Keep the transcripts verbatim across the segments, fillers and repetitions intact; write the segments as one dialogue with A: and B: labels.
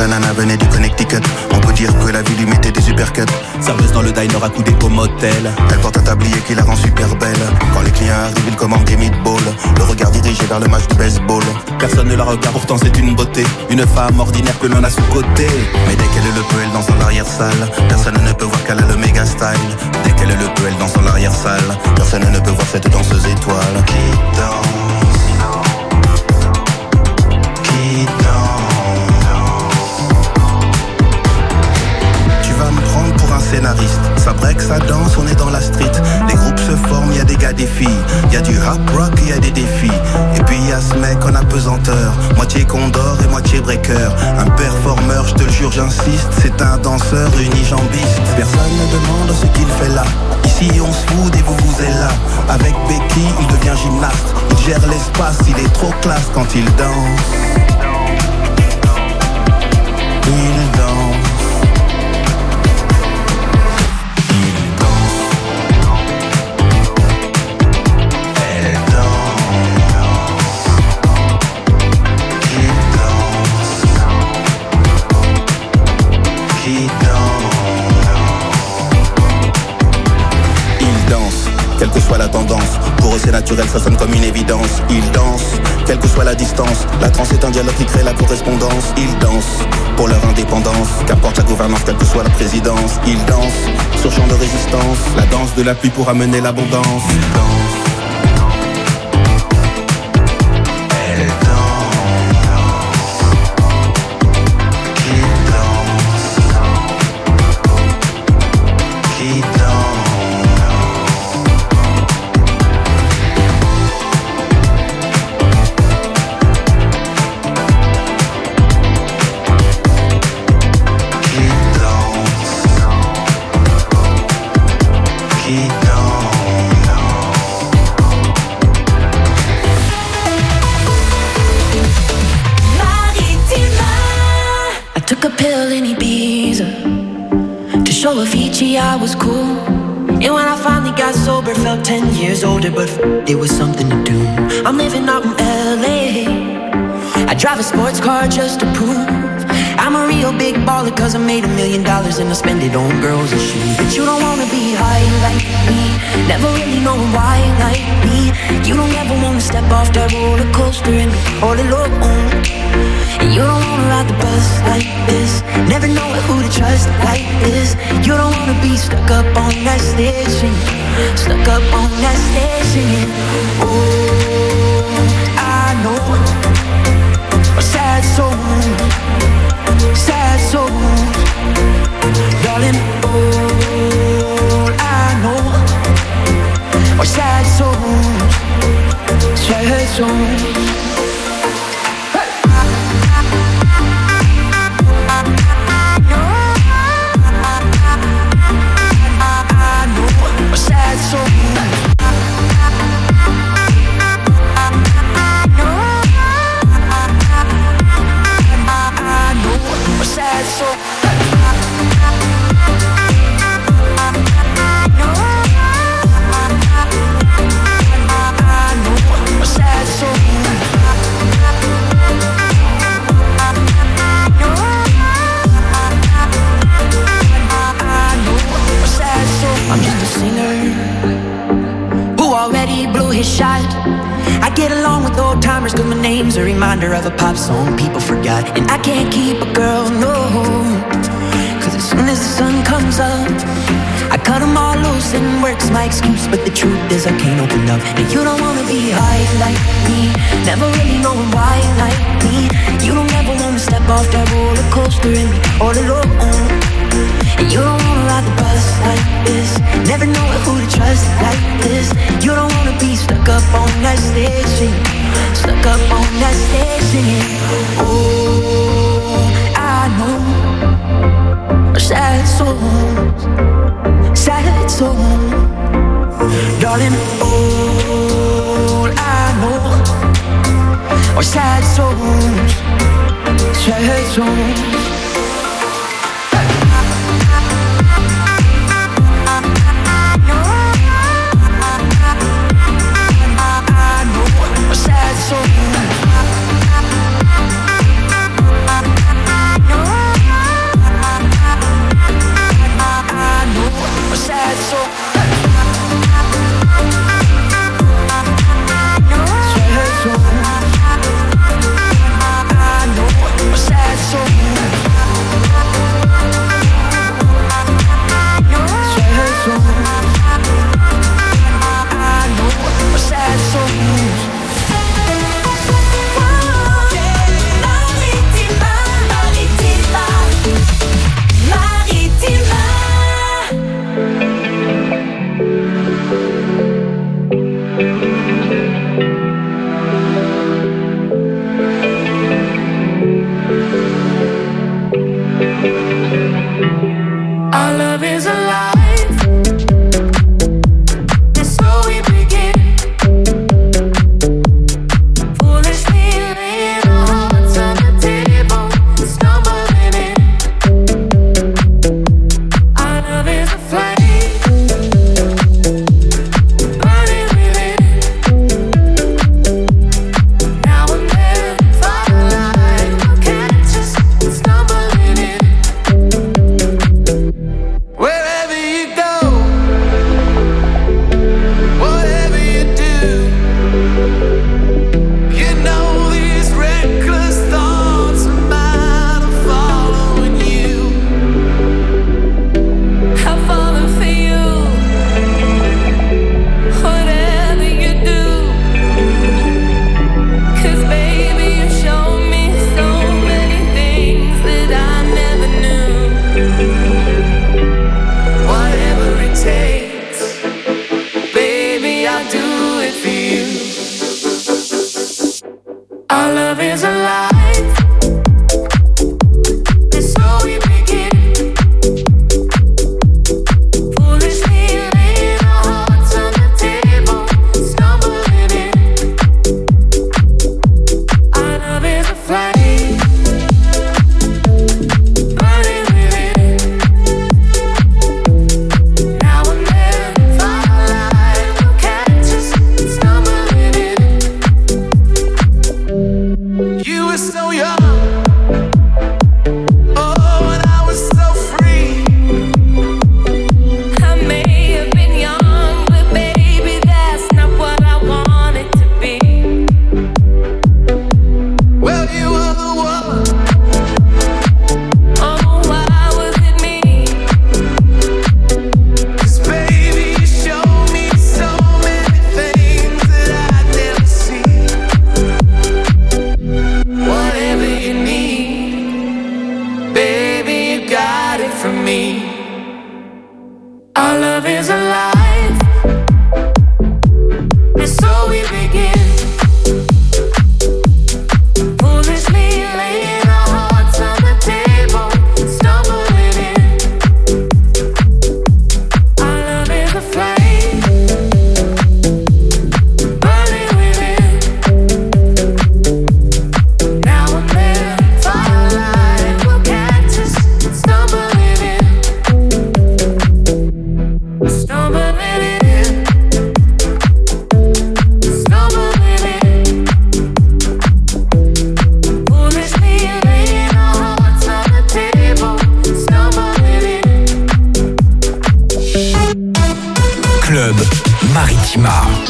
A: la nana venait du Connecticut. On peut dire que la vie lui mettait des uppercuts.
B: Serveuse dans le diner accoudée au motel.
A: Elle porte un tablier qui la rend super belle. Quand les clients arrivent, ils commandent des meatballs. Le regard dirigé vers le match de baseball.
B: Personne ne la regarde, pourtant c'est une beauté. Une femme ordinaire que l'on a sous-côté.
A: Mais dès qu'elle le peut, elle danse dans l'arrière-salle. Personne ne peut voir qu'elle a le méga style. Dès qu'elle le peut, elle danse dans l'arrière-salle. Personne ne peut voir cette danseuse étoile qui danse, qui danse. Tu vas me prendre pour un scénariste. Ça break, ça danse, on est dans la street. Les groupes se forment, y'a des gars, des filles. Y'a du rap rock, y'a des défis. Et puis y'a ce mec en apesanteur, moitié condor et moitié breaker. Un performeur, je te le jure, j'insiste. C'est un danseur unijambiste. Personne ne demande ce qu'il fait là. Ici on se fout et vous vous êtes là. Avec Becky, il devient gymnaste. Il gère l'espace, il est trop classe quand il danse. Il danse. Quelle que soit la tendance, pour eux c'est naturel, ça sonne comme une évidence. Ils dansent, quelle que soit la distance. La transe est un dialogue qui crée la correspondance. Ils dansent pour leur indépendance, qu'importe la gouvernance, quelle que soit la présidence. Ils dansent sur champ de résistance. La danse de la pluie pour amener l'abondance. Ils dansent.
C: Avicii, I was cool. And when I finally got sober, felt ten years older, but f- it was something to do. I'm living out in L A. I drive a sports car just to prove I'm a real big baller, cause I made a million dollars and I spend it on girls and shoes. But you don't wanna be high like me, never really knowing why like me. You don't ever wanna step off that roller coaster and be all alone. And you don't wanna ride the bus like this, never know who to trust like this. You don't wanna be stuck up on that stage singing, stuck up on that stage singing. Oh, I know a sad soul, sad soul, darling. All I know are sad souls, sad souls. Shot. I get along with old timers cause my name's a reminder of a pop song people forgot. And I can't keep a girl, no, cause as soon as the sun comes up I cut them all loose and work's my excuse. But the truth is I can't open up. And you don't wanna be high like me, never really knowing why like me. You don't ever wanna step off that roller coaster and be all alone. And you don't wanna ride the bus like this, never know who to trust like this. You don't wanna be stuck up on that stage singing, stuck up on that stage singing. Oh, I know sad souls, sad souls, darling. All I know are sad souls, sad souls. No.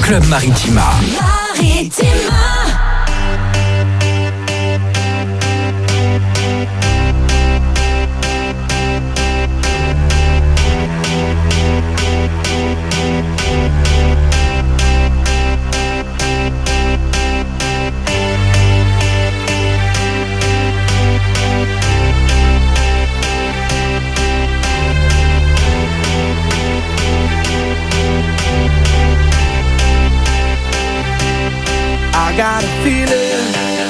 D: Club Maritima.
C: Maritima.
E: I got a feeling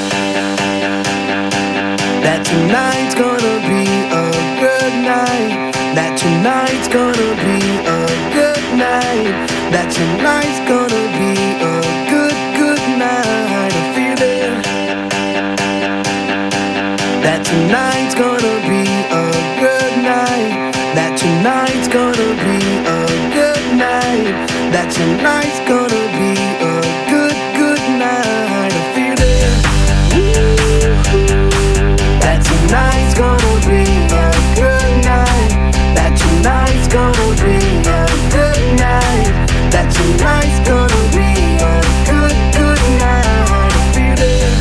E: that tonight's gonna be a good night. That tonight's gonna be a good night. That tonight's gonna be a good, good night. A feeling that tonight's gonna be a good night. That tonight's gonna be a good night. That tonight's gonna be a good, good night. A feeling that tonight's gonna be a good night. That tonight's gonna be a good night. That tonight's gonna be a good, good night. A feeling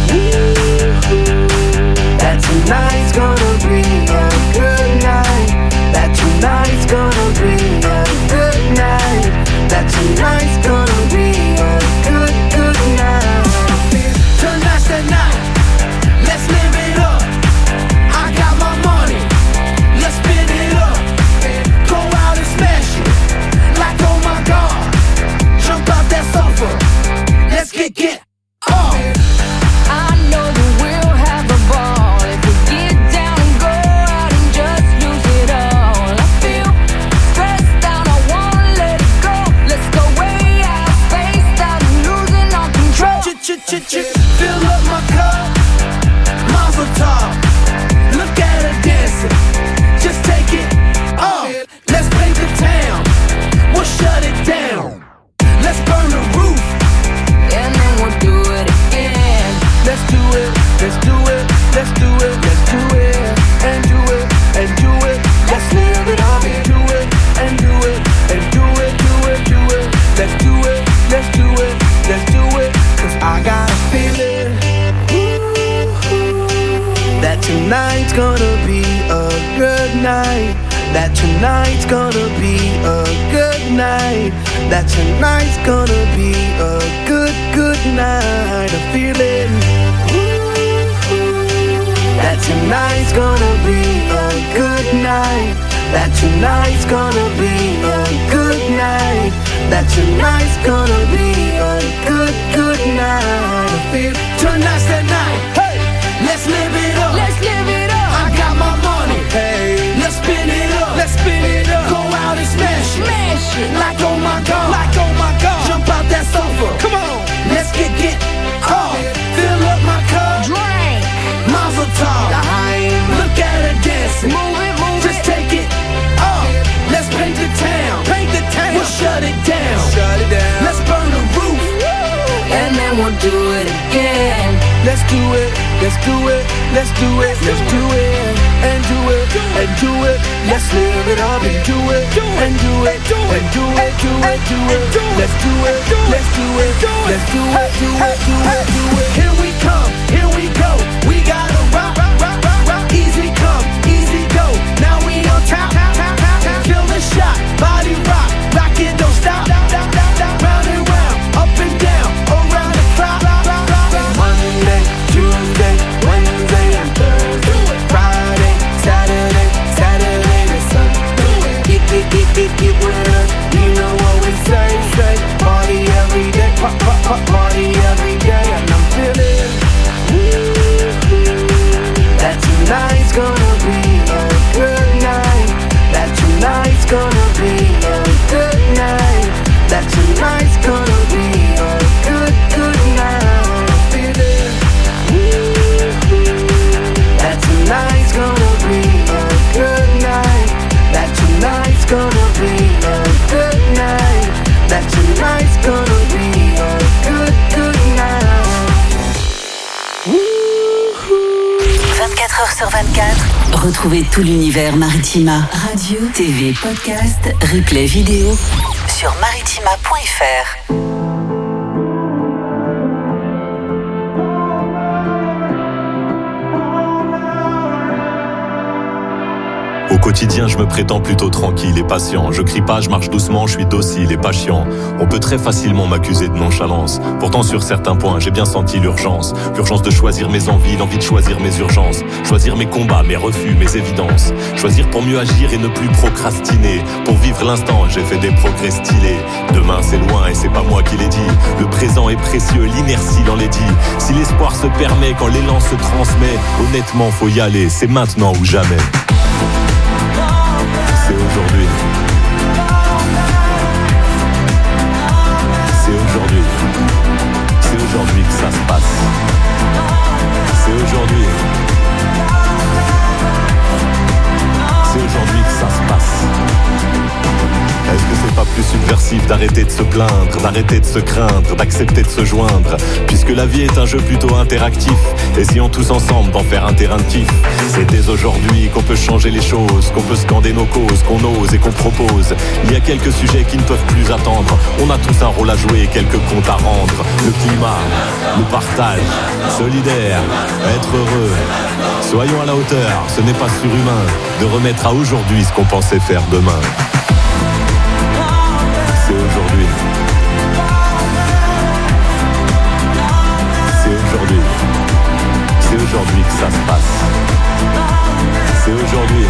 E: that tonight's gonna be a good night. That tonight's gonna be a good night. That tonight's gonna be a good, good night. Tonight's the night, let's live it up. I got my money, let's spin it up. Go out and smash it, like oh my God. Jump out that sofa, let's get, get up.
F: I know that we'll have a ball if we get down and go out and just lose it all. I feel stressed out, I wanna let it go. Let's go way out, spaced out and losing all control.
E: Ch-ch-ch-ch, fill up my cup, Mazel tov. Look at her dancing, just take it off. Let's paint the town, we'll shut it down. Let's burn the roof,
F: And then we'll do it again.
E: let's do it, let's do it, let's do it, let's do it, and do it, and do it. Let's live it up and do it, and do it, and do it, do it, do it. Let's do it, let's do it, let's do it. Cause I got a feeling that tonight's gonna be a good night. That tonight's gonna be a good night. That tonight's gonna be a good, good night. A feeling that tonight's gonna be a good night. That tonight's gonna be a good night. That tonight's gonna be a good, good night. I feel tonight's the night. Hey, let's live it up.
F: Let's live it up.
E: I got my money. Hey, let's spin it up. Let's spin it up. Go out and smash it.
F: Smash it.
E: Like oh my God. Like oh my God. Jump out that sofa. Come on. Let's get get off. Fill up my cup.
F: Drink.
E: Mazel tov. Look at her dancing.
F: Move it, move
E: Just
F: it.
E: take it off. Let's paint the town. Paint the town. We'll shut it down. Shut it down. Let's burn the roof.
F: And then we'll do it again.
E: Let's do it. Let's do it. Let's do it. Let's do it. And do it. And do it. Let's live it up and do it. And do it. And do it. Do it. Do it. Let's do it. Let's do it. Let's do it. Do it. Do it. Do it. Here we come. Here we go. We gotta rock. Rock. Rock. Rock. Easy come. Easy go. Now we on top. Kill the shot. Body rock. Rock it. Don't stop. Round and round. Up and down. Around the clock. Monday, Tuesday, Wednesday, and Thursday. Friday, Saturday, Saturday to Sunday. Get, get, get, get, get with us. You know what we say, say. Party every day, pop, pop, pop, party every day. And I'm feeling that tonight's gonna be a good night. That tonight's gonna be a good night. That tonight's gonna be a good, good night. I'm feeling that tonight's gonna be a good night. That tonight's gonna be a good night. That tonight's gonna be a good, good night.
G: vingt-quatre heures sur vingt-quatre, retrouvez tout l'univers Maritima. Radio, T V, podcast, replay vidéo sur maritima point f r.
D: Au quotidien, je me prétends plutôt tranquille et patient. Je crie pas, je marche doucement, je suis docile et pas chiant. On peut très facilement m'accuser de nonchalance. Pourtant, sur certains points, j'ai bien senti l'urgence. L'urgence de choisir mes envies, l'envie de choisir mes urgences. Choisir mes combats, mes refus, mes évidences. Choisir pour mieux agir et ne plus procrastiner. Pour vivre l'instant, j'ai fait des progrès stylés. Demain, c'est loin et c'est pas moi qui l'ai dit. Le présent est précieux, l'inertie l'en l'est dit. Si l'espoir se permet, quand l'élan se transmet, honnêtement, faut y aller, c'est maintenant ou jamais. C'est aujourd'hui. C'est aujourd'hui. C'est aujourd'hui que ça se passe. C'est aujourd'hui. C'est aujourd'hui que ça se passe. Est-ce que c'est pas plus subversif d'arrêter de se plaindre, d'arrêter de se craindre, d'accepter de se joindre? Puisque la vie est un jeu plutôt interactif, essayons tous ensemble d'en faire un terrain de kiff. C'est dès aujourd'hui qu'on peut changer les choses, qu'on peut scander nos causes, qu'on ose et qu'on propose. Il y a quelques sujets qui ne peuvent plus attendre. On a tous un rôle à jouer et quelques comptes à rendre. Le climat, le partage, solidaire, être heureux. Soyons à la hauteur, ce n'est pas surhumain de remettre à aujourd'hui ce qu'on pensait faire demain. C'est aujourd'hui. C'est aujourd'hui. C'est aujourd'hui que ça se passe. C'est aujourd'hui.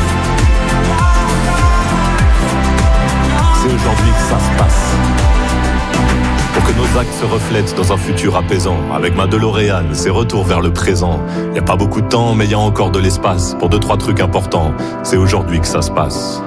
D: C'est aujourd'hui que ça se passe. Pour que nos actes se reflètent dans un futur apaisant. Avec ma DeLorean, c'est retour vers le présent. Y a pas beaucoup de temps, mais y a encore de l'espace pour deux, trois trucs importants. C'est aujourd'hui que ça se passe.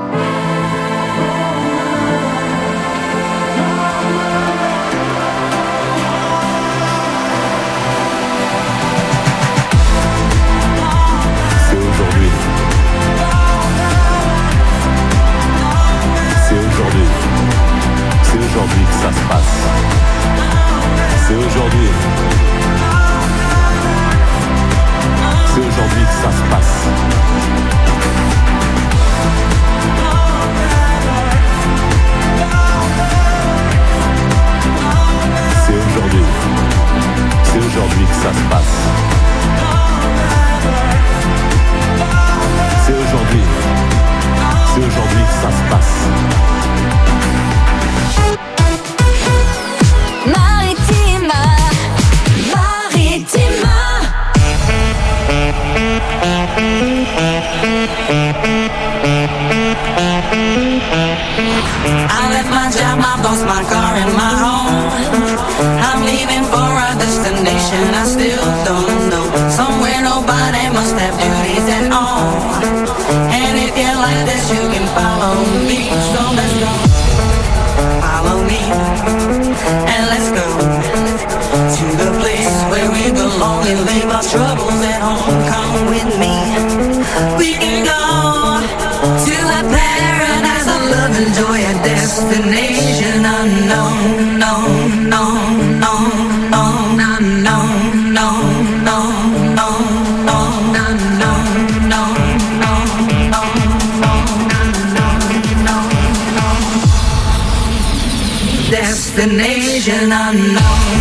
C: Destination unknown.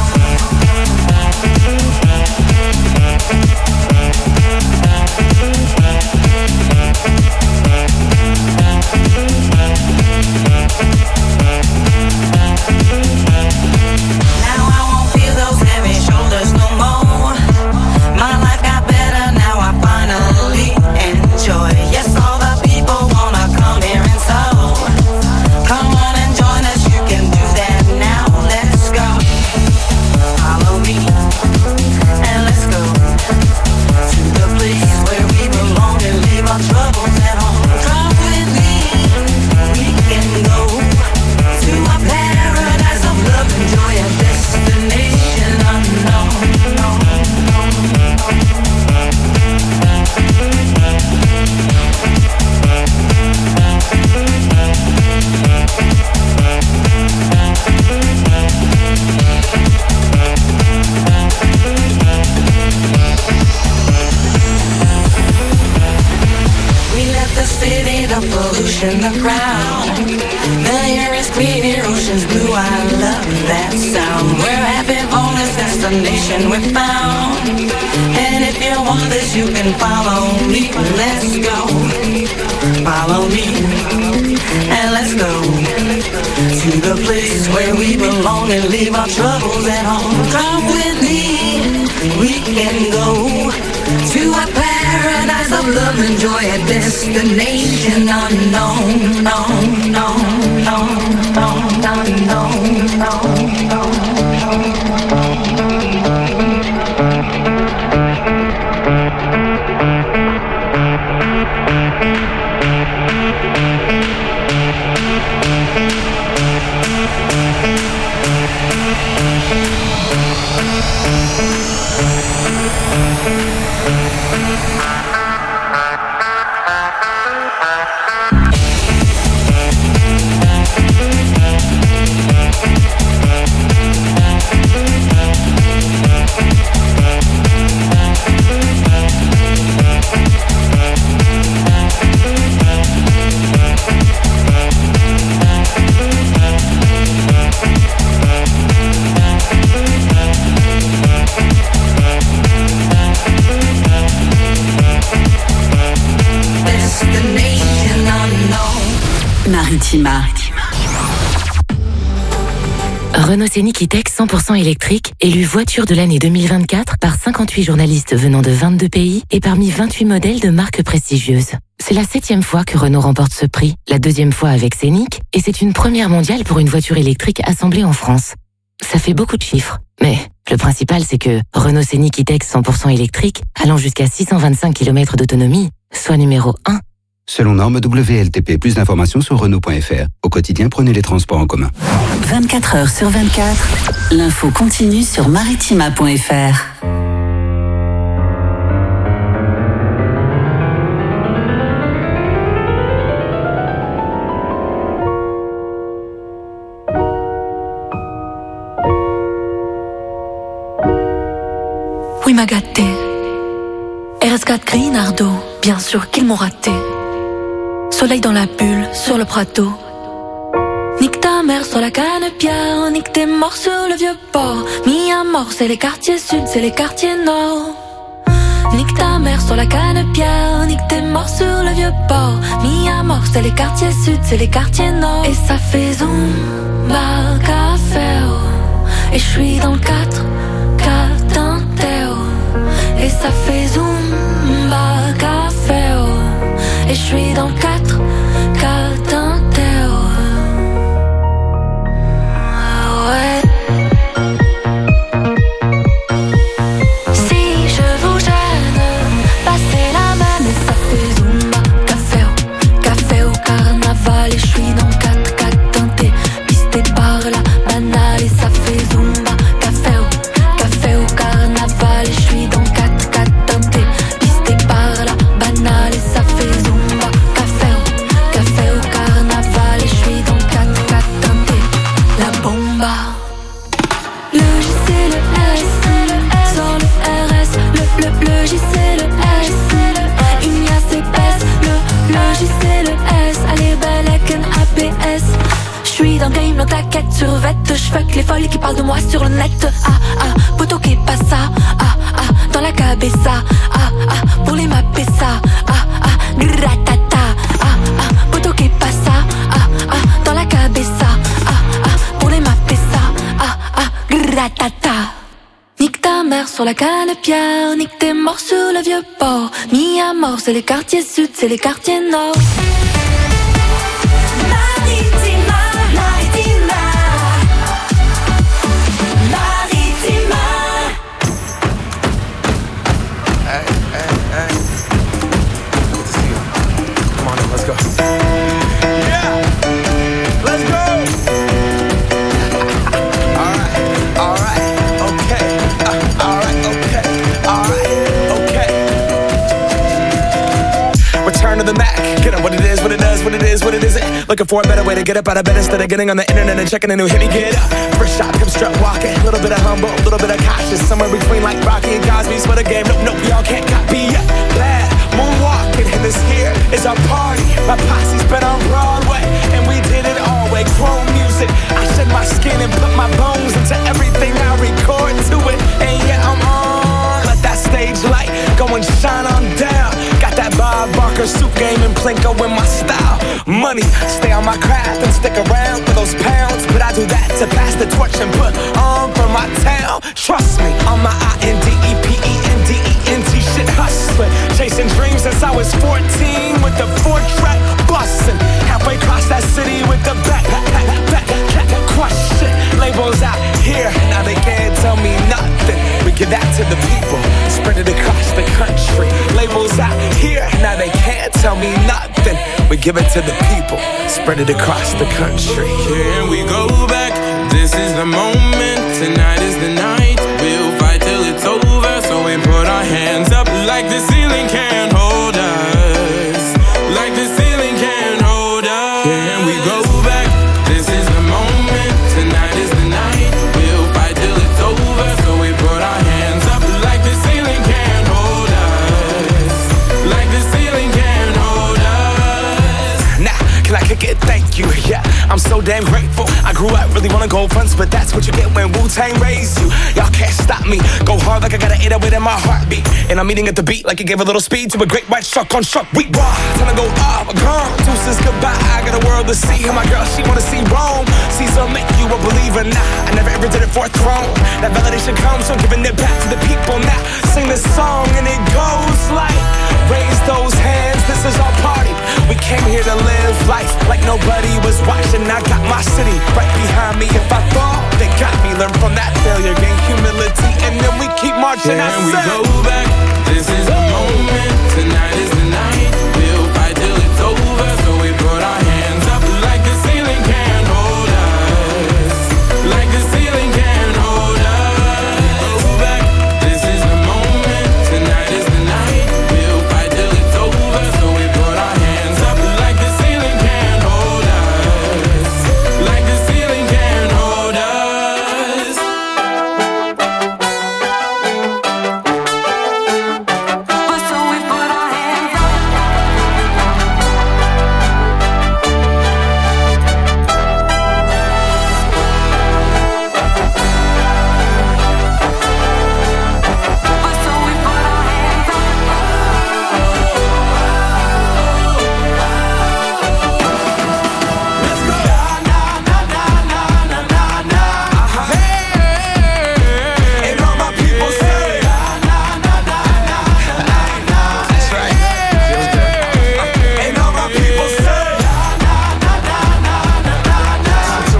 C: pollution, the crowd. The air is clean, ocean's blue, I love that sound. We're happy on this destination we found. And if you want this, you can follow me, let's go. follow me, and let's go to the place where we belong and leave our troubles at home. Come with me, we can go to a paradise of love and joy, a destination unknown, known, known, known, known, known, known, known, known.
G: Maritima.
H: Renault Scénic E-Tech cent pour cent électrique, élu voiture de l'année deux mille vingt-quatre par cinquante-huit journalistes venant de vingt-deux pays et parmi vingt-huit modèles de marques prestigieuses. C'est la septième fois que Renault remporte ce prix, la deuxième fois avec Scénic, et c'est une première mondiale pour une voiture électrique assemblée en France. Ça fait beaucoup de chiffres, mais le principal c'est que Renault Scénic E-Tech cent pour cent électrique, allant jusqu'à six cent vingt-cinq kilomètres d'autonomie, soit numéro un.
I: Selon norme W L T P, plus d'informations sur Renault point F R. Au quotidien, prenez les transports en commun.
G: vingt-quatre heures sur vingt-quatre, l'info continue sur maritima point F R.
J: Oui, m'a gâté. R S quatre Grinardo, bien sûr qu'ils m'ont raté. Soleil dans la bulle, sur le prato. Nique ta mère sur la canne-pierre, nique tes morts sur le vieux port. Mis à mort, c'est les quartiers sud, c'est les quartiers nord. Nique ta mère sur la canne-pierre, nique tes morts sur le vieux port. Mis à mort, c'est les quartiers sud, c'est les quartiers nord. Et ça fait zumba café, oh. Et je suis dans le quatre quatre d'un Théo. Et ça fait zumba café, oh. Et je suis dans le quatre quatre d'un Théo. Ah ouais. Si je vous gêne, passez la main. Et ça fait zumba café, oh. Café au carnaval. Et je suis dans le quatre quatre d'un T. Pisté par la banale. Et ça fait zumba café, oh. Café au carnaval. Et je suis dans le quatre quatre d'un T. Pisté par la banale. Et ça fait zumba café, oh. Café au carnaval. Et je suis dans le quatre quatre d'un T. La bomba. Le J c'est le S, sur le R S. Le, le, le J c'est le S, une yasse épaisse. Le, le J c'est le S, allez belle avec un A P S. J'suis dans le game, dans ta quête sur vête. J'fuck les folles qui parlent de moi sur le net. Ah ah, poto qui passe ça. Ah ah, dans la cabeza. Ah ah, pour les mapper ça. Ah ah, gratata. Ah ah, poto qui passe ça. Ah ah, dans la cabeza. Ah ah, pour les mapper ça. Ah ah, gratata. Nique ta mère sur la canne-pierre, nique tes morts sur le vieux port. Mis à mort, c'est les quartiers sud, c'est les quartiers nord. Maritima, Maritima, Maritima.
E: Hey, hey, hey. Good to see you. Come on in, let's go. Yeah, let's go. All right, all right, okay. Uh, all right, okay, all right, okay. Return to the Mac. Get up what it is, what it does, what it is, what it isn't. Looking for a better way to get up out of bed instead of getting on the internet and checking a new hit. Me get up, first shot, come strut walking. A little bit of humble, a little bit of cautious. Somewhere between like Rocky and Cosby's for the game. Nope, nope, y'all can't copy yet. Glad moonwalking, and this here is our party. My posse's been on Broadway, and we did it all way. Chrome music, I shed my skin and put my bones into everything I record to it. And yeah, I'm on. Let that stage light go and shine on down. Got that Bob Barker
K: Parker suit game and Plinko in my style. Money, stay on my craft and stick around for those pounds. But I do that to pass the torch and put on for my town. Trust me, on my I N D E P E N D E N T shit hustling. Chasing dreams since I was fourteen with the four track bustin'. Halfway across that city with the back, back, back, back, crush shit. Labels out here, now they can't tell me nothing. We give that to the people, spread it across the country. Labels out here, now they can't tell me nothing. We give it to the people, spread it across the country.
L: Here we go back, this is the moment, tonight is the night. We'll fight till it's over, so we put our hands up like the ceiling can't hold us. Like the ceiling can't hold us. Here we go back, this is the moment, tonight is the night. We'll fight till it's over, so we put our hands up like the ceiling can't hold us. Like the ceiling can't hold us.
K: Nah, can I kick it? Thank you, yeah, I'm so damn grateful. I grew up really wanna go fronts, but that's what you get when Wu-Tang raised you. Y'all can't stop me, go hard like I got an eight oh eight in my heartbeat. And I'm eating at the beat like it gave a little speed to a great white shark on shark week. Raw, time to go off, gone, deuces goodbye. I got a world to see, and my girl, she wanna see Rome. Caesar make you a believer, nah, I never ever did it for a throne. That validation comes from giving it back to the people. Now, sing this song and it goes like, raise those hands, this is our party. We came here to live life like nobody was watching. I got my city right behind me. If I fall, they got me. Learn from that failure, gain humility, and then we keep marching.
L: Can we go back? This is the moment. Tonight is the night. We'll fight till it's over. So we put our hands up like the ceiling can't hold us. Like the ceiling can't hold us. Go back. This is the moment. Tonight is the night. We'll fight till it's over. So we put our hands up like the ceiling can't hold us. Like the ceiling can't hold us. So we put our hands up. So we put our hands up. Let's go. Na na na na na na na. Hey, and all my people say na na na na na na na. That's right. And all my people say na na na na na na na.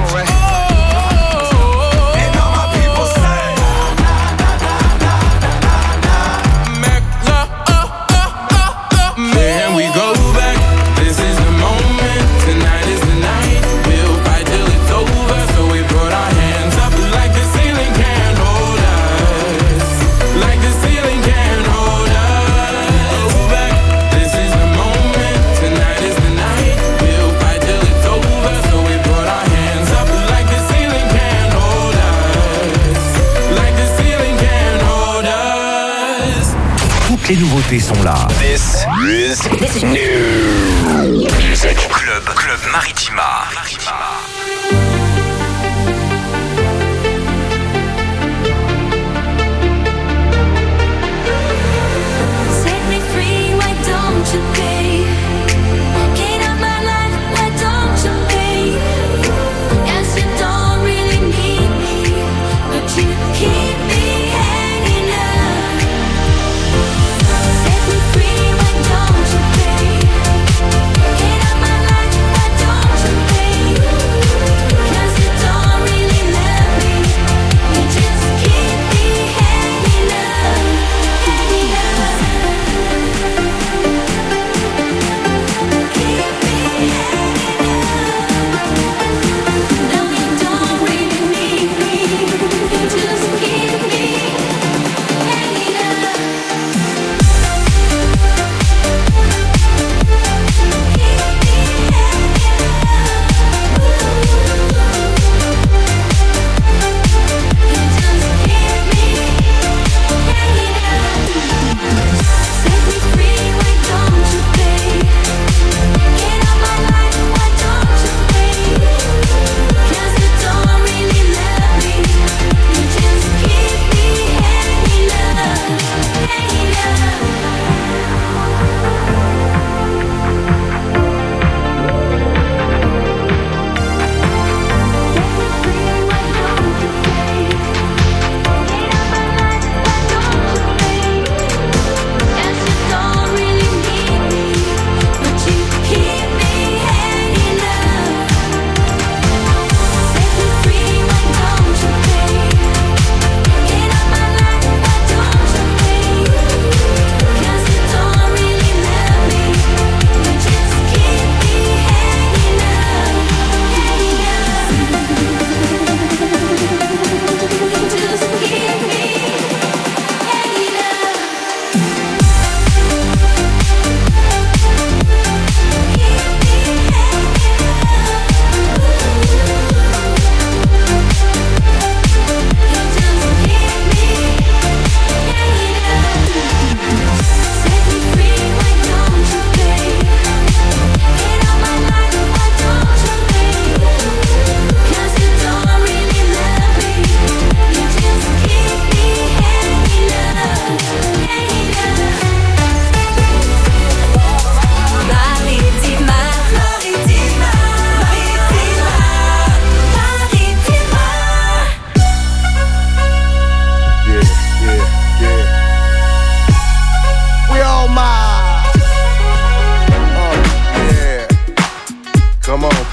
L: And all my people say na na na na na na. Make love, oh oh oh oh. Then we go back. This is the moment. Tonight is the night. We'll fight till it's over. So we put our hands up like the ceiling can't hold us. Like the ceiling can't hold us. Go back. This is the moment. Tonight is the night. We'll fight till it's over. So we put our hands up like the ceiling can't hold us. Like the ceiling can't hold us.
M: Toutes les nouveautés sont là.
B: This is new music. Club, Club Maritima.
J: Set me free, why don't you pay? Get out my life, why don't you pay? Yes, you don't really need me, but you keep me hanging up. Set me free, why don't you pay? Get out my life, why don't you pay?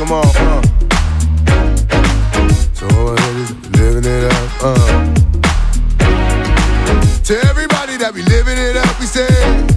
N: come on, uh. So all my ladies living it up, uh. To everybody that be living it up, we say.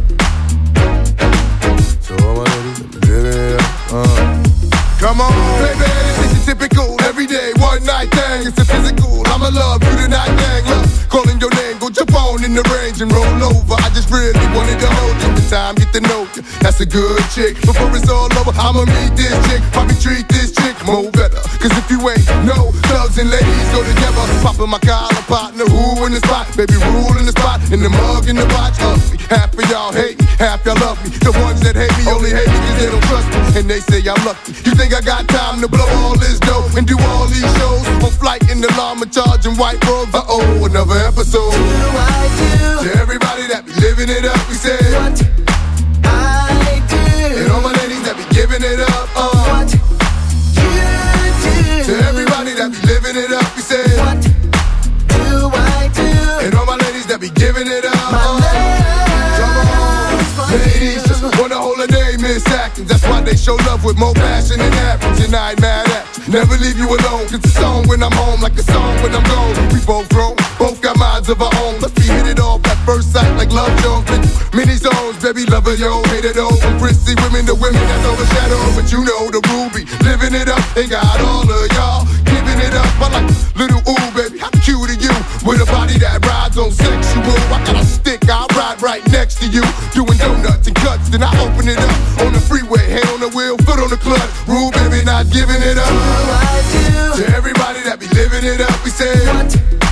N: So all my ladies that be living it up, uh. Come on, baby, this is typical, everyday, one night thing. It's a physical, I'ma love you tonight, gang. Love, calling your name, go jump on in the range and roll over. I just really wanted to hold you, the time get to know you. That's a good chick. Before it's all over, I'ma meet this chick, probably treat this chick more better. Cause if you ain't no thugs and ladies go together, popping my collar partner, who in the spot, baby rule in the spot, in the mug, in the watch, ugly. Half of y'all hate me, half y'all love me. The ones that hate me only hate me cause they don't trust me, and they say I'm lucky. You think I got time to blow all this dough and do all these shows on flight in the llama charging white robes? Uh-oh, another episode. Do I do? To everybody that be living it up, we say what I do. And all my ladies that be giving it up, uh what you do. To everybody that be living it up, we say what do I do. And all my ladies that be giving it up, my uh ladies just wanna hold a name, Miss Atkins. That's why they show love with more passion than average. And I ain't mad at you. Never leave you alone. Cause it's a song when I'm home, like a song when I'm gone. We both grown, both got minds of our own. Let's be hit it off at first sight like Love Jones. Many zones, baby, lover, yo, hate it all. From prissy women to women that's overshadowed. But you know the Ruby, living it up. Ain't got all of y'all giving it up. I like little ooh, baby, how cute are you? With a body that rides on sexual. I got a stick, I'll ride right next to you. Doing donuts and cuts, then I open it up on the freeway, hand on the wheel, foot on the clutch. Rule, baby, not giving it up. I do. To everybody that be living it up, we say what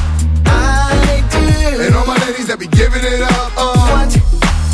N: I do. And all my ladies that be giving it up, uh what you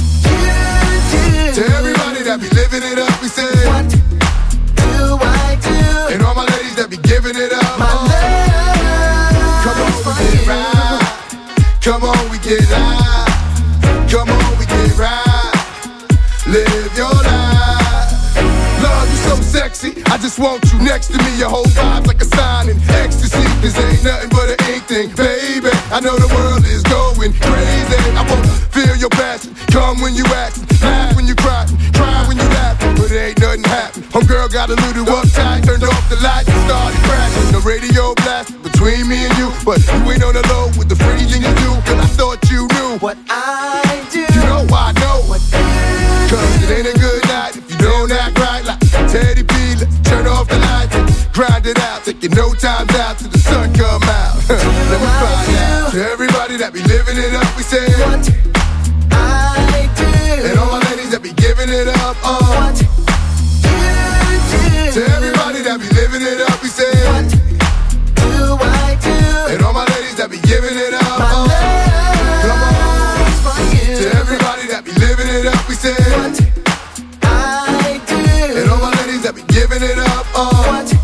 N: do. To everybody that be living it up, we say what do I do. And all my ladies that be giving it up, my uh, love. Come on, we get right. Come on, we get live. Come on, we get right. Live your life. Love, you so sexy. I just want you next to me. Your whole vibe's like a sign in ecstasy. This ain't nothing but an ink thing, baby. I know the world is going crazy. I wanna feel your passion. Come when you act, laugh when you cry, cry when you laugh. But ain't nothing happen. Homegirl got a little uptight, turned off the lights and started crashing. The radio blast between me and you, but you ain't on the low with the freezing you do. Cause I thought you knew what I do. You know I know what you do. Cause it ain't a good night if you don't act right like Teddy P. Let's turn off the lights and grind it out. Taking no times out till the sun come out. Let me find out. To everybody that be living it up, we say what I do. And all my ladies that be giving it up, uh what you do. To everybody that be living it up, we say what do I do. And all my ladies that be giving it up, my uh love. Come on. To everybody that be living it up, we say what I do. And all my ladies that be giving it up, uh what you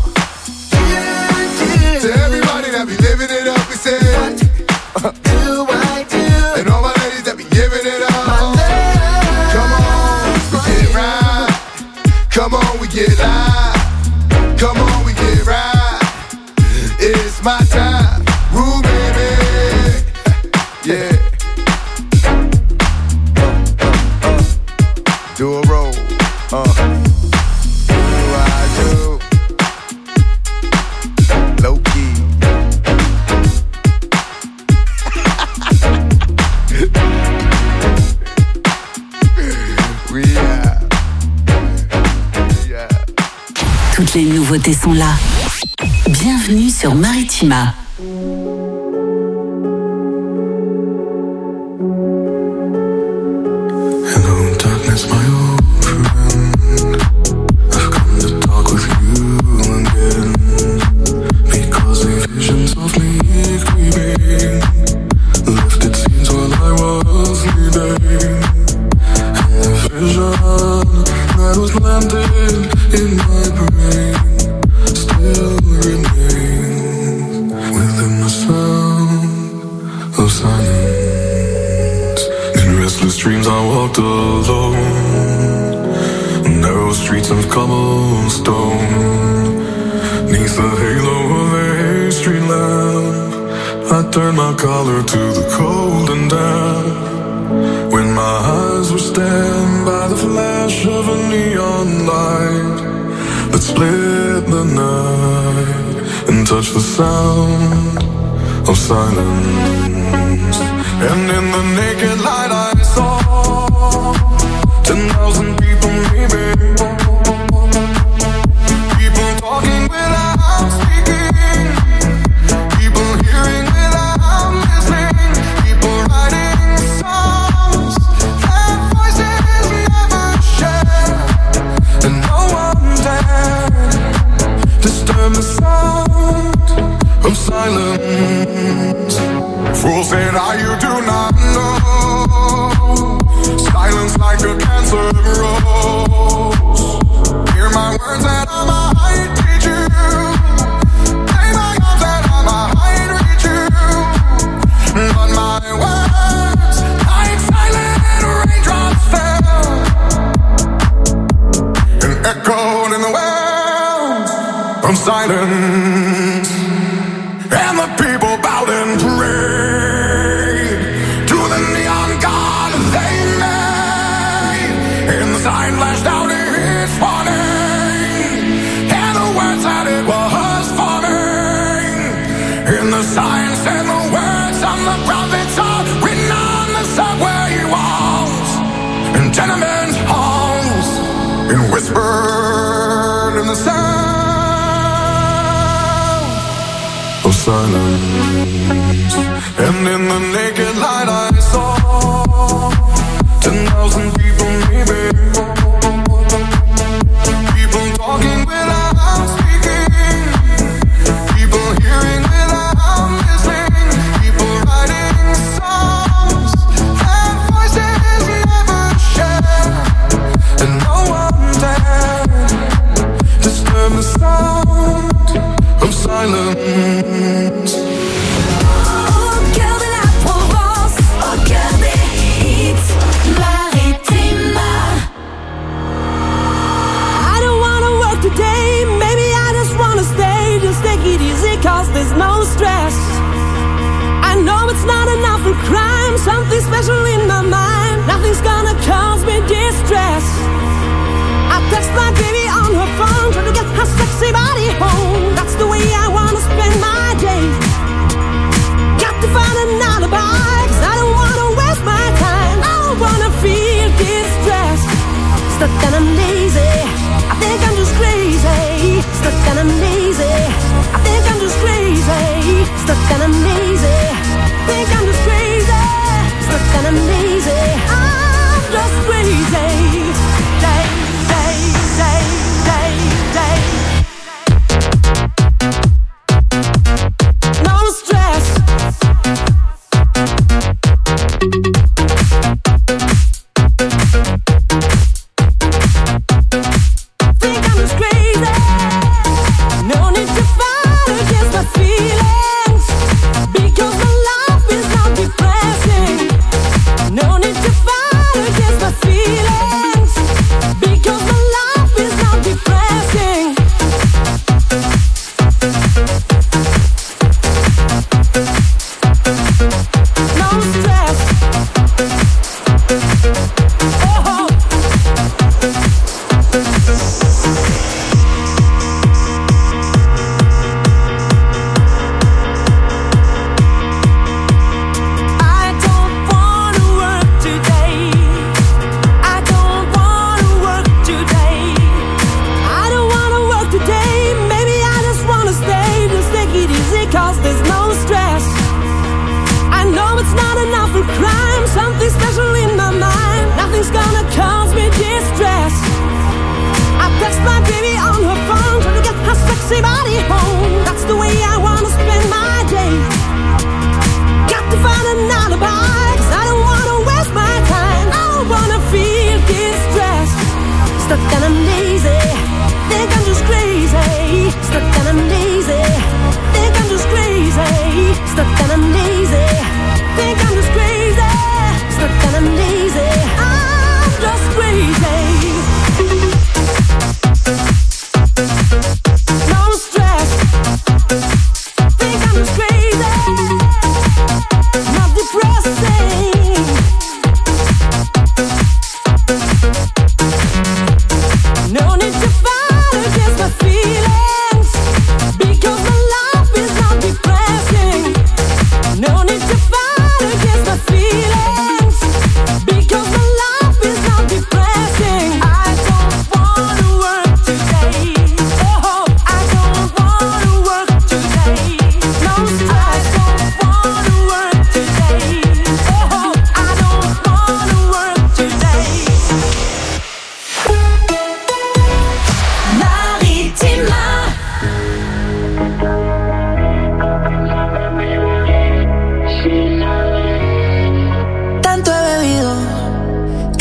N: do. To everybody that be living it up, we say what do I do. And all my ladies that be giving it up, my love. Come on, we get right. Come on, we get live. Come on, we get right. It's my time, Rue, baby. Yeah. Do a roll, uh. Do I do? Low key. We are. Yeah.
G: Toutes les nouveautés sont là. Bienvenue sur Maritima.
O: Hello, darkness, my old friend. I've come to talk with you again, because a vision softly creeping left its scenes while I was sleeping, and the vision that was planted in my brain still remains within the sound of silence. In restless dreams I walked alone, narrow streets of cobblestone, neath the halo of a street lamp. I turned my collar to the cold and damp, when my eyes were stabbed by the flash of a neon light that split the night and touch the sound of silence. And in the naked light I saw ten thousand people maybe, people talking without speaking, people hearing without listening, people writing songs that voices never share, and no one dared disturb the sound of silence. Fools said, "Ah, you do not know. Silence like a cancer grows. Hear my words that I might teach you. Play my arms that I might reach you. But my words, like silent raindrops fell and echoed in the wells of silence. And the people bowed and prayed to the neon god they made. And the sign flashed out its warning, and the words that it was forming. And the signs and the words and the prophets are written on the subway walls and tenement halls, and whispered in the sound of silence. And in the naked light I saw ten thousand people maybe, people talking without speaking, people hearing without listening, people writing songs that voices never share, and no one dared disturb the sound of silence.
J: Au cœur de la Provence, au cœur des hits, Maritima.
P: I don't wanna work today, maybe I just wanna stay. Just take it easy cause there's no stress. I know it's not enough for crime, something special in my mind. Nothing's gonna cause me distress. I text my baby on her phone, trying to get her sexy body home. That's the way I wanna spend my day. Got to find an alibi, cause I don't wanna waste my time. I don't wanna feel distressed. Stuck and I'm lazy, I think I'm just crazy. Stuck and I'm lazy, I think I'm just crazy. Stuck and I'm lazy, think I'm just crazy. Stuck and I'm lazy, I'm just crazy. Day, day, day, day, day. No stress. Think I'm just crazy. No need to fight against my feelings, because my life is not depressing. No need to fight against my feelings, because my life is not depressing. No stress. Oh. I don't wanna work today. I don't wanna work today. I don't wanna work today. Maybe I just wanna stay. Just take it easy cause there's no stress. I know it's not enough for crime, something special in my mind. Nothing's gonna cause me distress. I text my baby on her phone, trying to get her sexy body home. That's the way I wanna spend my day. Got to find an alibi, cause I don't wanna waste my time. I don't wanna feel distressed. Stuck and I'm lazy, think I'm just crazy. Stuck and I'm lazy, think I'm just crazy. Stuck and I'm lazy, think I'm just crazy. Stuck and I'm lazy, I'm just crazy. No stress. Think I'm just crazy. Not depressing.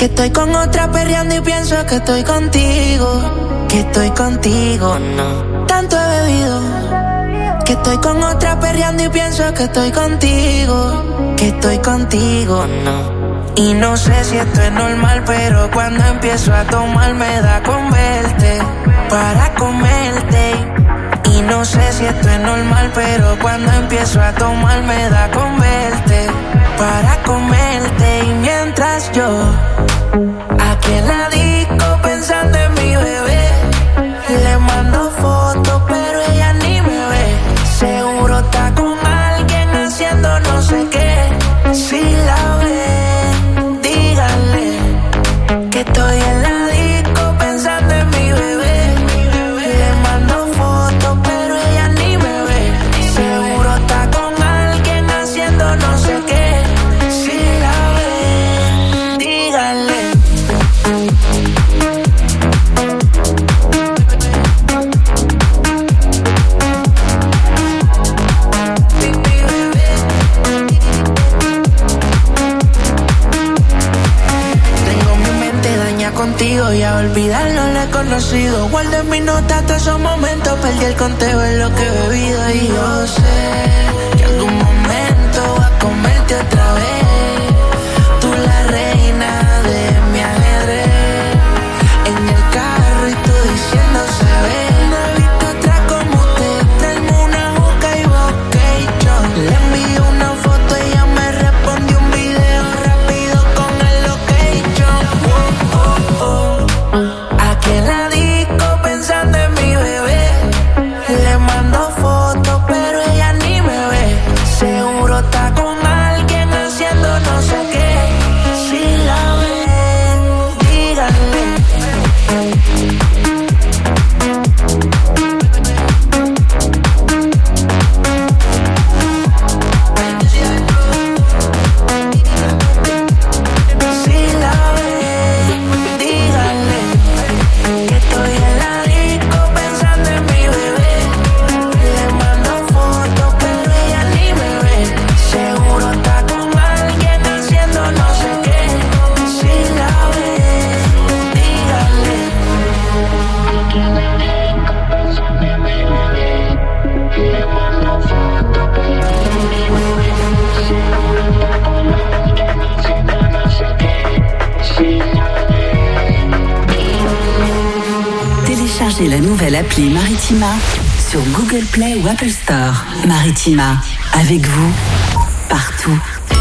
C: Que estoy con otra perreando y pienso que estoy contigo. Que estoy contigo, no. Tanto he bebido. Que estoy con otra perreando y pienso que estoy contigo. Que estoy contigo, no. Y no sé si esto es normal, pero cuando empiezo a tomar me da con verte, para comerte. Y no sé si esto es normal, pero cuando empiezo a tomar me da con verte, para comerte. Y mientras yo aquí en la disco pensando en mi bebé, le mando fotos pero ella ni me ve. Seguro está con alguien haciendo no sé qué. Si la ven, díganle que estoy en la disco pensando en mi bebé. Le mando fotos pero ella ni me ve. Seguro está con alguien haciendo no sé qué. Si la ven, díganle. Contigo y a olvidarlo lo he conocido. Guardo en mis notas todos esos momentos. Perdí el conteo en lo que he bebido. Y yo sé que algún momento va a comerte otra vez. Tú la reina de mi ajedrez. En el carro y tú diciendo se ve. No he visto otra como usted. Traeme una juca y vocation. Le envío una foto y ella me respondió un video rápido con el location. Oh, oh, oh. Aquí en la disco pensando en mi bebé. Le mando fotos pero ella ni me ve. Seguro está con alguien haciendo no sé qué. Si la ven, díganle. Si la ven, díganle que estoy en la disco pensando en mi bebé. Le mando fotos pero ella ni me ve. Seguro está con alguien haciendo no sé qué. Si la ven, díganle. Aquí en la disco pensando en mi bebé. Le mando fotos pero ella ni me ve. Seguro está con alguien haciendo no sé qué. Si la ven, díganle.
G: Téléchargez la nouvelle appli Maritima sur Google Play ou Apple Store. Maritima, avec vous, partout.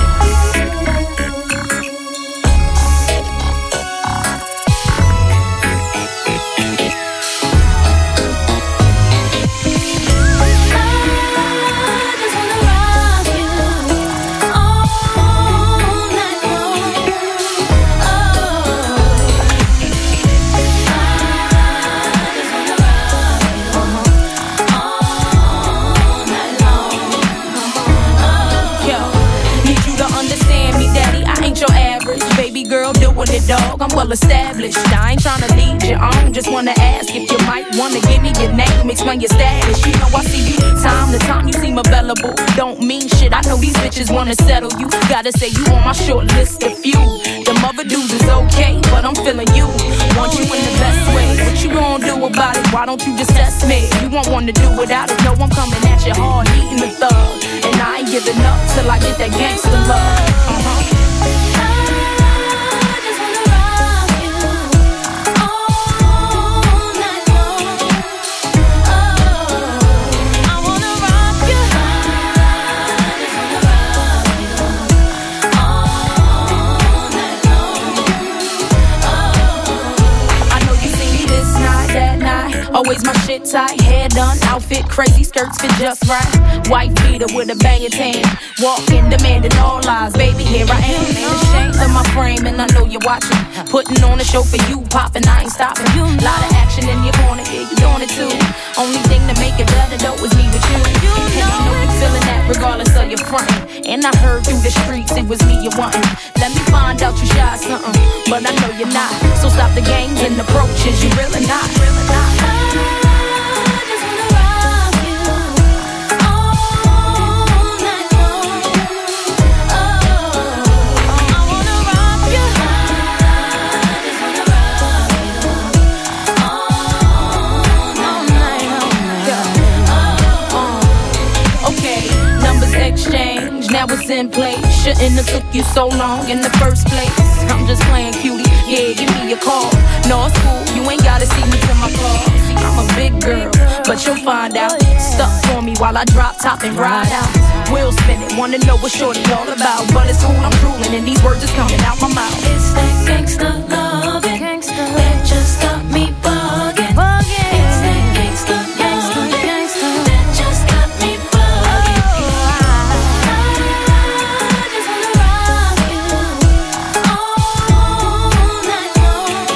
Q: Dog, I'm well established. I ain't tryna lead you on. Just wanna ask if you might wanna give me your name, explain your status. You know I see you time to time. You seem available. Don't mean shit. I know these bitches wanna settle you. Gotta say you on my short list of few. Them other dudes is okay, but I'm feeling you. Want you in the best way. What you gonna do about it? Why don't you just test me? You won't want to do without it. No, I'm coming at you hard, eating the thug, and I ain't giving up till I get that gangster love. Uh huh. Always my shit tight, hair done, outfit crazy, skirts fit just right. White beater with a banging tan, walking, demanding all lies. Baby, here I am, ain't ashamed of my frame, and I know you're watching. Putting on a show for you, popping, I ain't stopping. Lot of action in your corner, yeah, you doing it too. Only thing to make it better though is me with you. And I know you feeling that regardless of your frontin'. And I heard through the streets it was me you wantin'. Let me find out you shy something, but I know you're not. So stop the games and approaches, you really not, really not. in place. Shouldn't have took you so long in the first place. I'm just playing cutie, yeah, give me a call. No, it's cool, you ain't gotta see me to my car. See, I'm a big girl, but you'll find out. Stuck for me while I drop top and ride out. We'll spin it, wanna know what shorty all about. But it's cool, I'm drooling and these words is coming out my mouth.
J: It's that gangsta loving that just got me bugging. It's that gangsta loving that just got me bugging. I just wanna rock you all night long.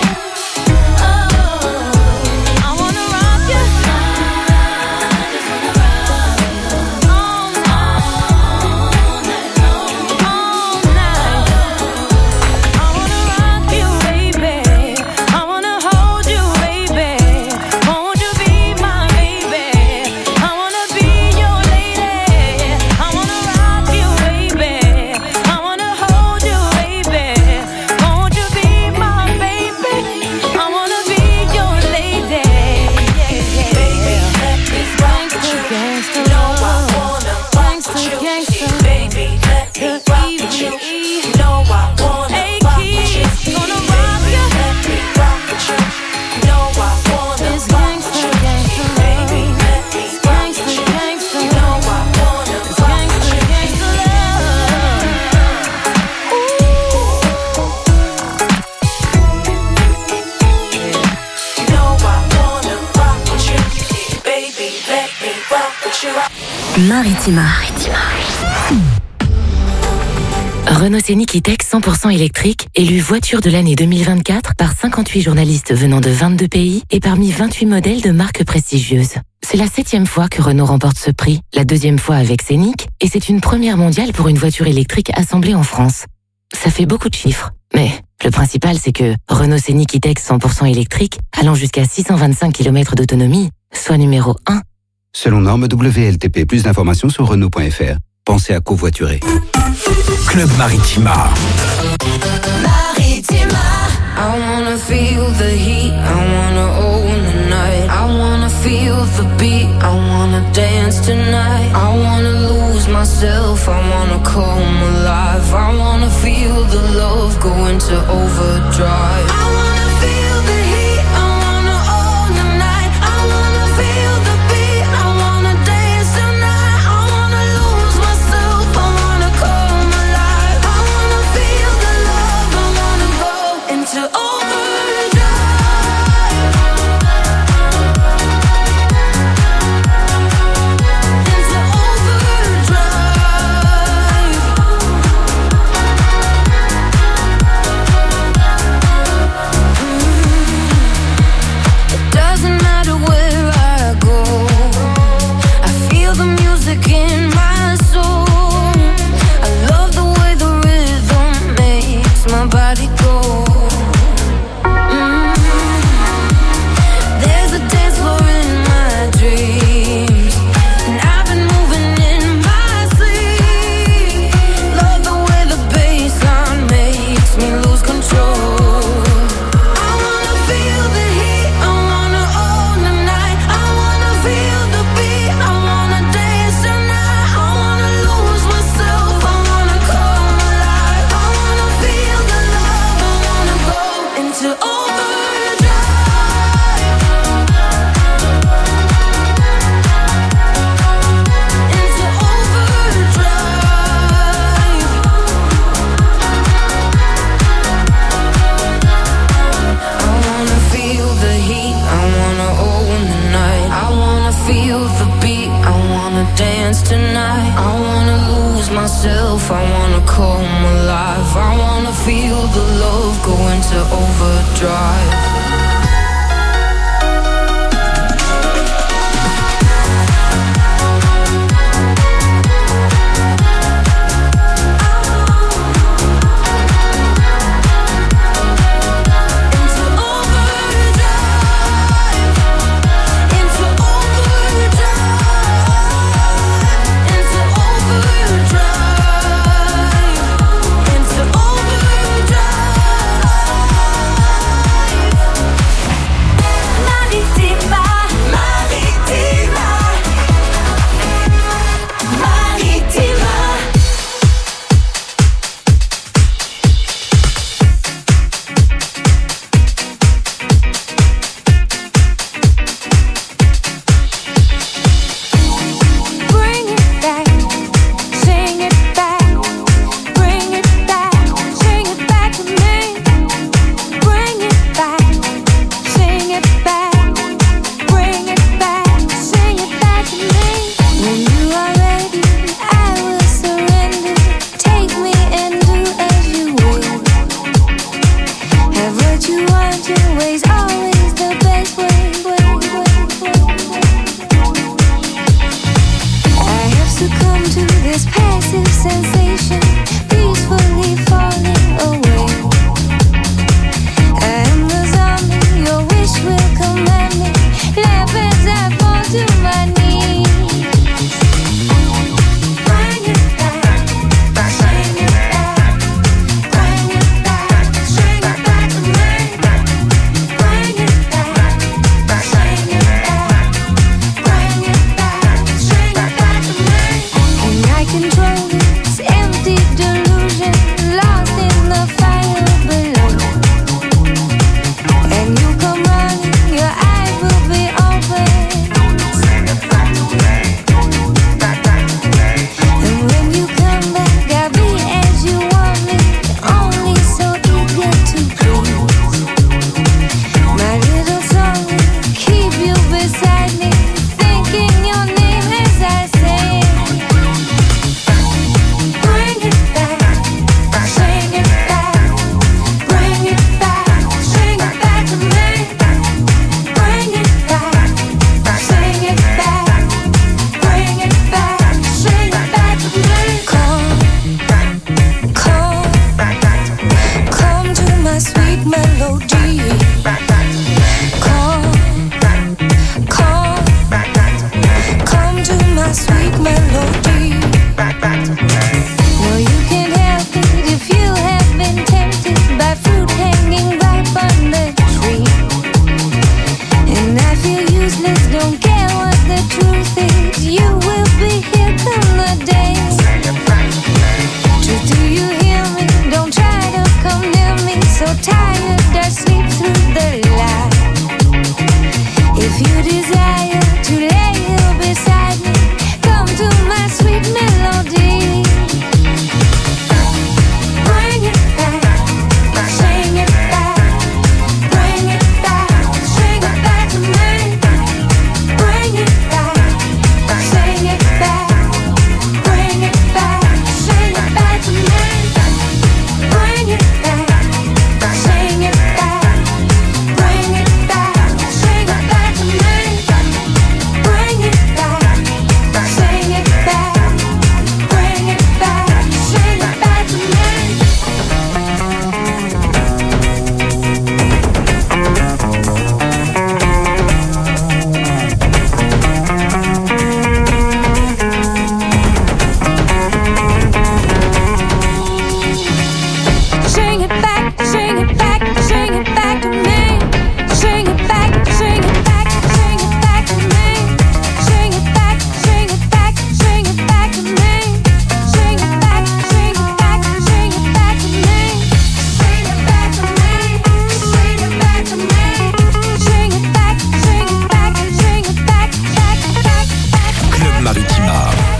J: Oh, I wanna rock you. I just wanna rock you all night long, all night. I wanna rock you, baby. I wanna hold you, baby. Won't you be my baby? I wanna be your lady. I wanna rock you, baby. I wanna hold you, baby. Won't you be my baby? I wanna be your lady. Baby, let me rock with you. You know I wanna rock with you. Baby, let me rock with you. You know I wanna rock with you. Gonna rock you. Let me rock with you. You know I wanna rock with you. Baby, let me rock with you. You know I wanna rock with you. You know I wanna rock with you. Baby, let me rock with you.
G: Maritima.
H: Renault Scénic E-Tech cent pour cent électrique, élu voiture de l'année deux mille vingt-quatre par cinquante-huit journalistes venant de vingt-deux pays et parmi vingt-huit modèles de marques prestigieuses. C'est la septième fois que Renault remporte ce prix, la deuxième fois avec Scénic, et c'est une première mondiale pour une voiture électrique assemblée en France. Ça fait beaucoup de chiffres, mais le principal c'est que Renault Scénic E-Tech cent pour cent électrique, allant jusqu'à six cent vingt-cinq kilomètres d'autonomie, soit numéro un.
I: Selon norme W L T P, plus d'informations sur Renault point F R. Pensez à covoiturer.
M: Club Maritima.
J: Maritima.
F: I wanna feel the heat, I wanna own the night. I wanna feel the beat, I wanna dance tonight. I wanna lose myself, I wanna come alive. I wanna feel the love go into overdrive. I wanna feel the heat, I wanna own the night. I wanna feel the beat, I wanna dance tonight. I wanna lose myself, I wanna come alive. I wanna feel the love, I wanna go into overdrive. Into overdrive. Mm. It doesn't matter where I go, I feel the music in my soul. I love the way the rhythm makes my body go. Mm. There's a dance floor in my dreams, and I've been moving in my sleep. Love the way the bassline makes me lose control. I wanna feel the heat, I wanna own the night. I wanna feel the beat, I wanna dance tonight. I wanna lose myself, I wanna come alive. I wanna feel the love, I wanna go into overdrive. Into overdrive. I wanna feel the heat, I wanna own the night. I wanna feel the beat, I wanna dance tonight. I wanna lose myself, I wanna come alive. I wanna feel the love go into overdrive. Into overdrive. Into overdrive. Into overdrive. Into overdrive.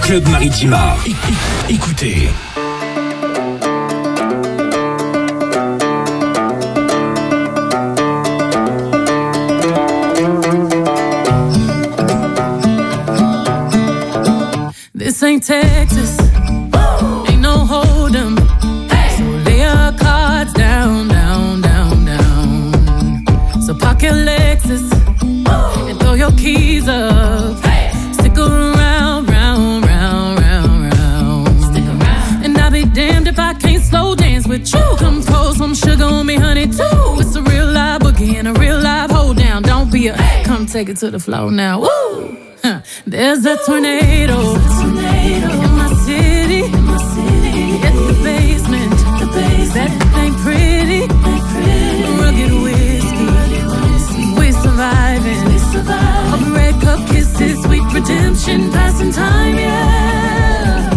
M: Club Maritima. É- é- écoutez.
R: This ain't Texas, ain't no hold'em. So lay your cards down, down, down, down. So park your Lexus and throw your keys up. Stick around, round, round, round, round. Stick around. And I'll be damned if I can't slow dance with you. Come pour some sugar on me, honey, too. It's a real live boogie and a real live hold down. Don't be a, come take it to the floor now. Woo! Huh. There's a tornado, tornado in my city. In my city. It's the basement. The basement. That ain't pretty. Ain't pretty. Rugged whiskey. We surviving. We surviving. Of red cup kisses, sweet redemption, passing time, yeah.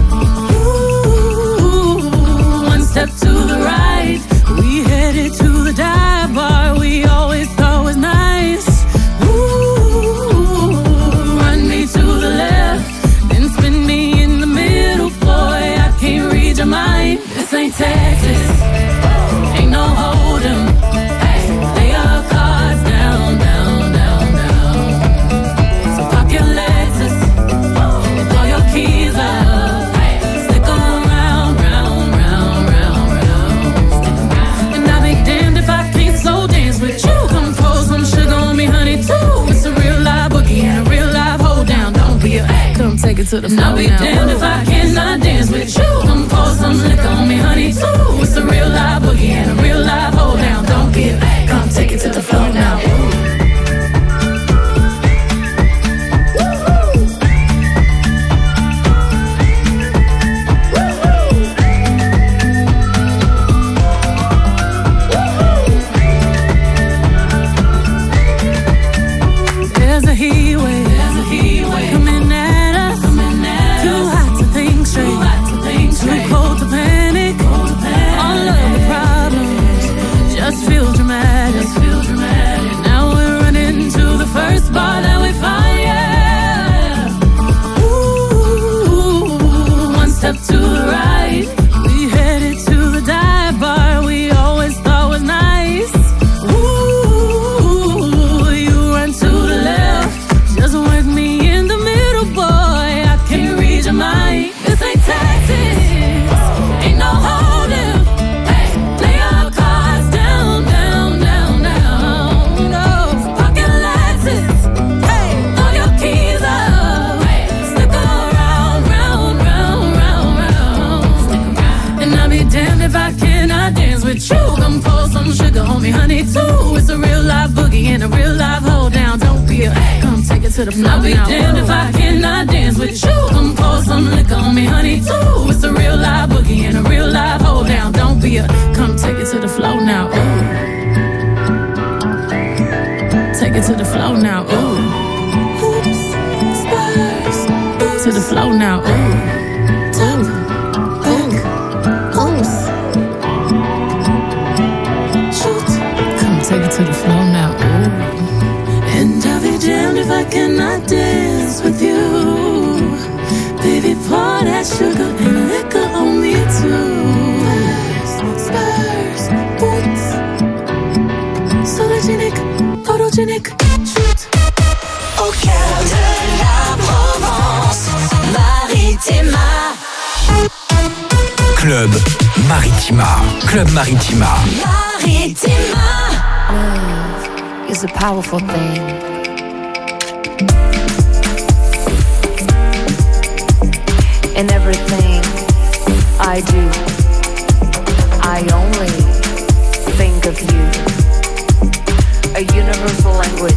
R: Ooh, one step to the right. We headed to the dive bar we always thought was nice. To the left, then spin me in the middle, boy, I can't read your mind. This ain't Texas, ain't no hold'em. Lay your cards down, down, down, down. So park your Lexus and throw your keys up. Stick around, round, round, round, round. And I'll be damned if I can't slow dance with you. Come pour some sugar on me, honey, too. It's a real live boogie and a real live hold down. Don't be a, come take it to the floor. I'll be damned if I cannot dance with you. Come pour some liquor on me, honey, too. It's a real live boogie and a real live hold down. Don't be a, come take it to the floor now. There's a heat wave, there's a heat wave coming at us. Coming at Too us. hot to think straight, Too, hot to think straight. Too cold to panic. Cold to panic. All of the problems just feel dramatic. Just feel dramatic. Now we're running to the first bar that we find, yeah. Ooh, one step to the right. We headed to the dive bar we always thought was nice. Ooh, you run to the left. Just work me in the middle, boy, I can't read your mind. This ain't Texas, ain't no hold'em. Lay your cards down, down, down, down. No, park your Lexus, throw your keys up. Stick around, round, round, round, round. And I'll be damned if I cannot dance with you. Come pour some sugar on me, honey, too. It's a real live boogie and a real live hold down. Don't be a, come take it to the floor. I'll be damned if I cannot dance with you. Come pour some liquor on me, honey, too. It's a real live boogie and a real live hold down. Don't be a, come take it to the floor now. Ooh. Take it to the floor now. Ooh. Oops, spurs. To the floor now. Ooh. Top, back, oops. Shoot. Come take it to the floor now. Ooh. And I'll be damned if I cannot dance with you. Baby, pour that sugar and liquor on me too. Spurs, spurs, boots. Sologenic, photogenic, shoot.
J: Au cœur de la Provence, Maritima.
M: Club Maritima. Club Maritima.
J: Maritima.
S: Love is a powerful thing. In everything I do, I only think of you. A universal language